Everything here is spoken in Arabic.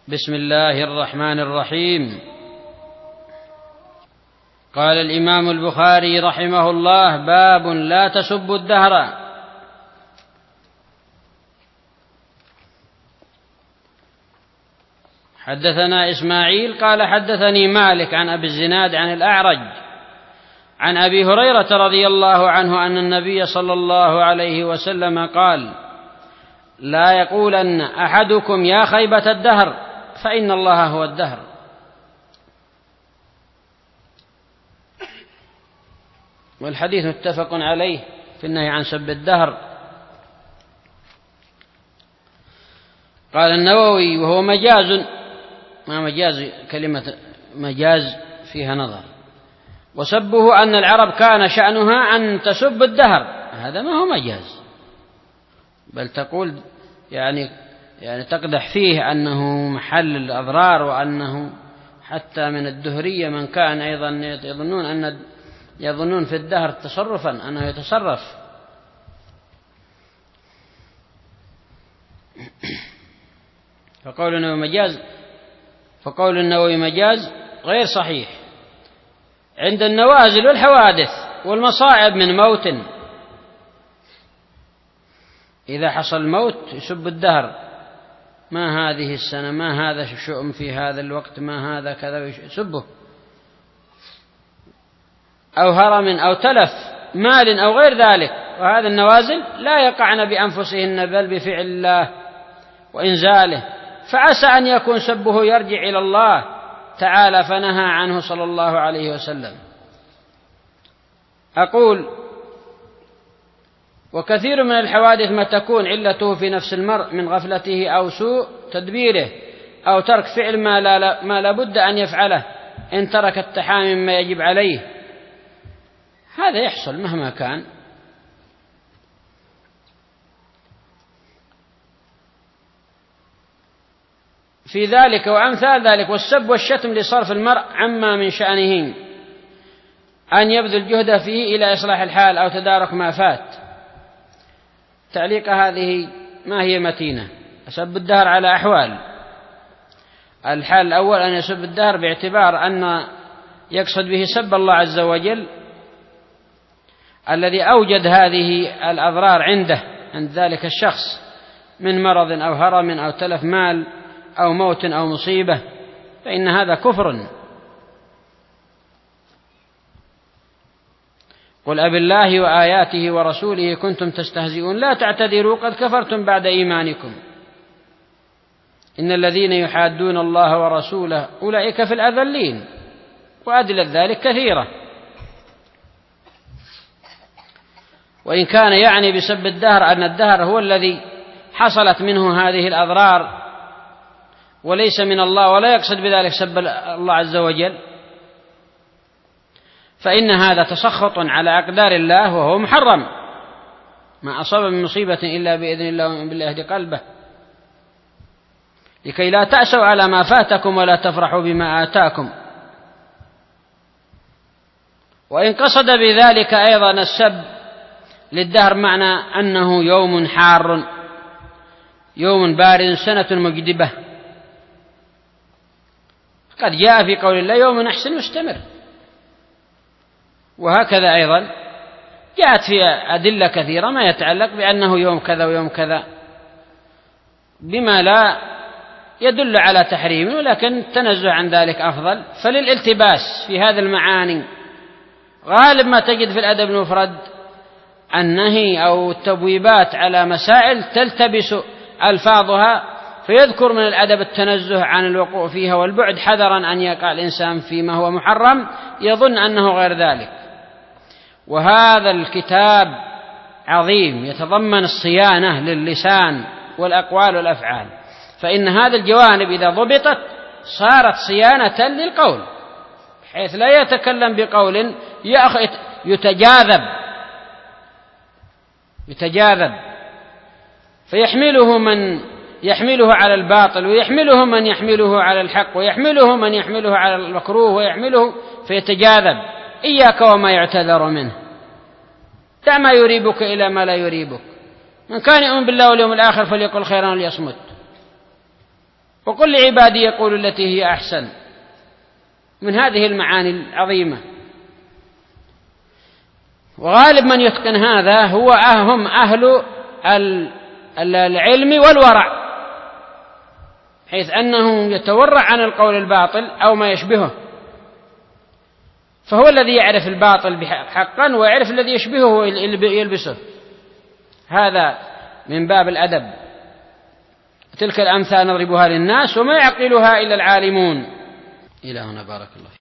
بسم الله الرحمن الرحيم. قال الإمام البخاري رحمه الله: باب لا تسبوا الدهر. حدثنا إسماعيل قال حدثني مالك عن أبي الزناد عن الأعرج عن أبي هريرة رضي الله عنه أن النبي صلى الله عليه وسلم قال: لا يقولن أحدكم يا خيبة الدهر فإن الله هو الدهر. والحديث متفق عليه في النهي عن سب الدهر. قال النووي: وهو مجاز، ما مجاز، كلمة مجاز فيها نظر. وسبه أن العرب كان شأنها أن تسب الدهر، هذا ما هو مجاز، بل تقول يعني تقدح فيه أنه محل الأضرار، وأنه حتى من الدهرية من كان أيضا يظنون في الدهر تصرفا أنه يتصرف. فقول النووي مجاز غير صحيح. عند النوازل والحوادث والمصائب من موت، إذا حصل موت يسب الدهر: ما هذه السنة، ما هذا الشؤم في هذا الوقت، ما هذا كذا، يسبه. أو هرم أو تلف مال أو غير ذلك، وهذا النوازل لا يقعن بأنفسهن بل بفعل الله وإنزاله، فعسى أن يكون سبه يرجع إلى الله تعالى فنهى عنه صلى الله عليه وسلم. أقول: وكثير من الحوادث ما تكون علته في نفس المرء من غفلته أو سوء تدبيره أو ترك فعل ما لا بد أن يفعله إن ترك التحامي مما يجب عليه. هذا يحصل مهما كان. في ذلك وأمثال ذلك والسب والشتم لصرف المرء عما من شأنه أن يبذل جهده فيه إلى إصلاح الحال أو تدارك ما فات. تعليق هذه ما هي متينة. سب الدهر على أحوال: الحال الأول أن يسب الدهر باعتبار أن يقصد به سب الله عز وجل الذي أوجد هذه الأضرار عند ذلك الشخص من مرض أو هرم أو تلف مال أو موت أو مصيبة، فإن هذا كفر. قل أبالله وآياته ورسوله كنتم تستهزئون لا تعتذروا قد كفرتم بعد إيمانكم إن الذين يحادون الله ورسوله أولئك في الأذلين. وأدلة ذلك كثيرة. وإن كان يعني بسب الدهر أن الدهر هو الذي حصلت منه هذه الأضرار وليس من الله، ولا يقصد بذلك سب الله عز وجل، فإن هذا تسخط على أقدار الله وهو محرم. ما أصاب من مصيبة إلا بإذن الله ومن بالله يهدي قلبه، لكي لا تأسوا على ما فاتكم ولا تفرحوا بما آتاكم. وإن قصد بذلك أيضا السب للدهر معنى أنه يوم حار، يوم بارد، سنة مجدبة، قد جاء في قول الله يوم نحس مستمر. وهكذا أيضا جاءت في أدلة كثيرة ما يتعلق بأنه يوم كذا ويوم كذا بما لا يدل على تحريم، ولكن التنزه عن ذلك أفضل. فللالتباس في هذه المعاني غالب ما تجد في الأدب المفرد النهي أو التبويبات على مسائل تلتبس ألفاظها، فيذكر من الأدب التنزه عن الوقوع فيها والبعد حذرا أن يقع الإنسان فيما هو محرم يظن أنه غير ذلك. وهذا الكتاب عظيم يتضمن الصيانة للسان والأقوال والأفعال، فإن هذه الجوانب إذا ضبطت صارت صيانة للقول، حيث لا يتكلم بقول يتجاذب فيحمله من يحمله على الباطل، ويحمله من يحمله على الحق، ويحمله من يحمله على المكروه، ويحمله فيتجاذب. إياك وما يعتذر منه، دع ما يريبك إلى ما لا يريبك. من كان يؤمن بالله واليوم الآخر فليقل خيرا وليصمت. وقل لعبادي يقولوا التي هي أحسن، من هذه المعاني العظيمة. وغالب من يتقن هذا هم أهل العلم والورع، حيث أنه يتورع عن القول الباطل أو ما يشبهه، فهو الذي يعرف الباطل حقا ويعرف الذي يشبهه يلبسه. هذا من باب الأدب. تلك الأمثال نضربها للناس وما يعقلها إلا العالمون. إلى هنا بارك الله.